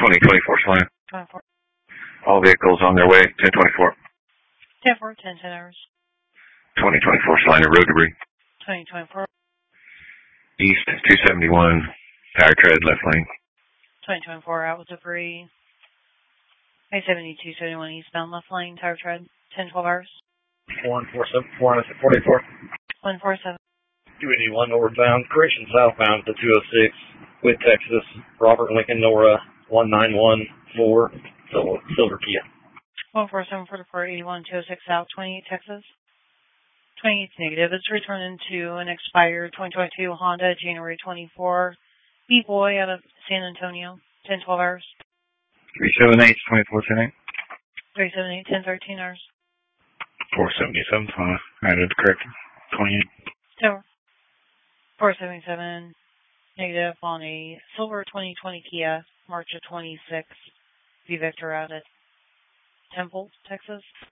2024 Salina. 24. All vehicles on their way, 1024. 10-4, 10 hours. 2024 Salina, road debris. 2024. East 271, tire tread, left lane. 2024, out with debris. I-70, 271 eastbound, left lane, tire tread, 10-12 hours. 147, 444. 147. 281 northbound, correction southbound to 206 with Texas, Robert Lincoln Nora 1914, Silver Kia. 147, 44, 81, 206 South, 28 Texas. 28 negative. It's returned to an expired 2022 Honda January 24 B-Boy out of San Antonio, 10-12 hours. 378, 2410. 378, 10-13 hours. 477, added correct. 28. So, 477 negative on a silver 2020 Kia, March of 26, V Victor out at Temple, Texas.